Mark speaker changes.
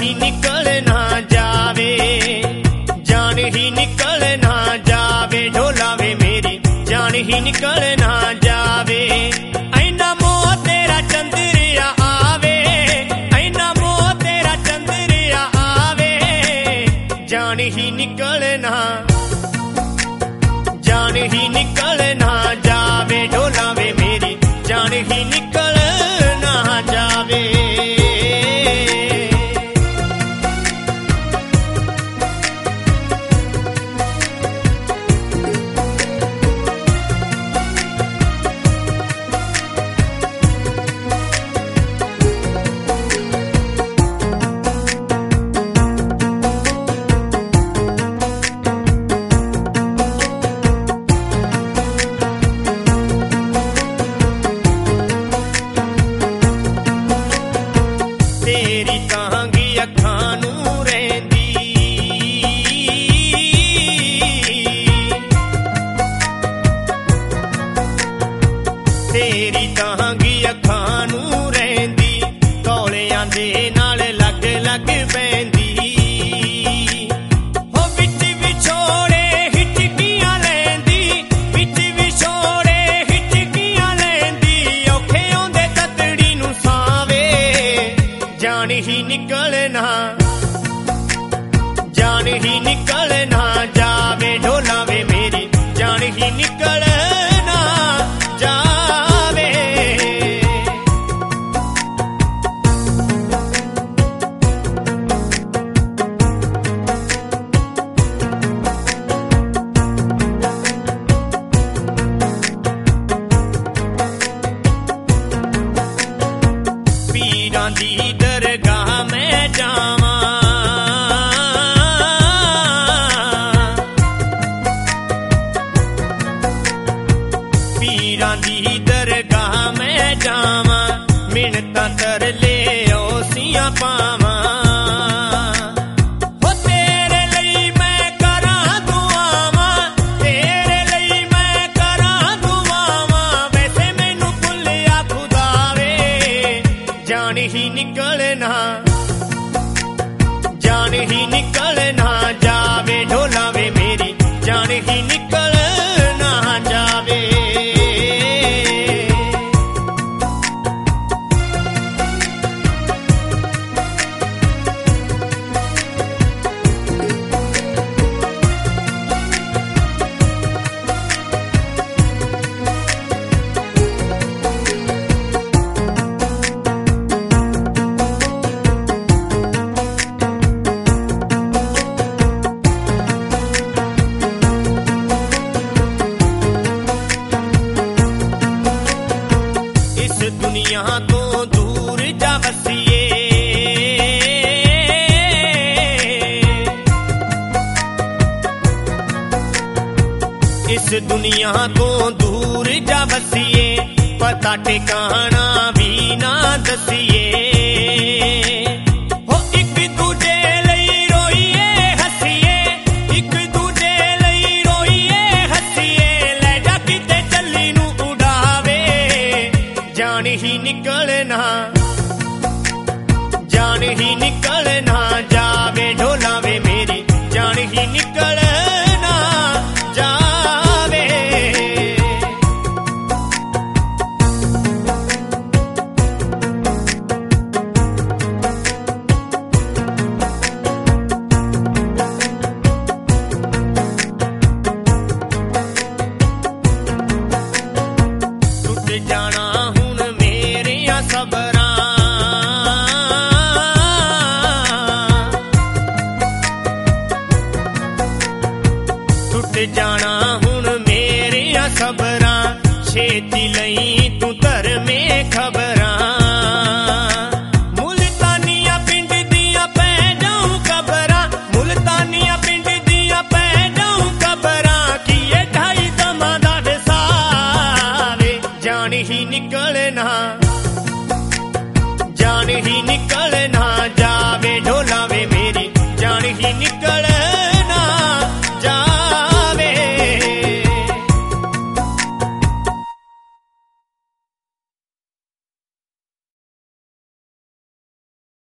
Speaker 1: ही निकल ना जावे, जान ही निकल ना जावे, ढोला वे मेरी जान ही निकल ना जावे। ऐना मोह तेरा चंद्रिया आवे, ऐना मोह तेरा चंद्रिया आवे, जान ही निकल ना, जान ही निकल ना जावे, ढोला वे मेरी जान ही निकल ना जावे। तेरी तांगी अखां नूं रहिंदी, तेरी तांगी अखां नूं रहिंदी, कौलियां दे नाल लग लग पैंदी। हो विच विछोड़े हिचकियां लैंदी, विच विछोड़े हिचकियां लैंदी, औखे आउंदे ततड़ी नूं सावे, जान ही निकल ना, जान ही निकल ना जावे, ढोला वे मेरी जान ही निकल ना जावे। पीरां दी दरगाह मैं जावां, पीरां दी दरगाह मैं जावां, मिन्नतां तरले ओसियां पावां। हो तेरे लई मैं करां दुआवां, तेरे लई मैं करां दुआवां, वैसे मैनू भुल्लिया खुदा वे, जान ही निकल ना, जान ही निकल ना जावे, ढोला वे मेरी जान ही निकल ना जावे। इस दुनिया तो दूर जा बसिए, इस दुनिया तो दूर जा बसिए, पता ठिकाना भी ना दसिए। हो एक दूजे लई रोइए हसीए, एक दूजे लई रोइए हसीए, ले जा किते चली नूं उड़ावे, जान ही निकल ना, जान ही निकल ना जावे, ढोला वे मेरी जान ही निकल ना जावे। टुट जाना हुण मेरियां सबरां, टुट जाना हुण मेरियां सबरां, छेती लई तू धरमे खबरां। मुल्तानिया पिंड दियां पै जाऊं खबरां, मुल्तानिया पिंड दियां पै जाऊं खबरां, किए ढाई दमां दा विसावे, जान ही निकल ना, जान ही निकल ना जा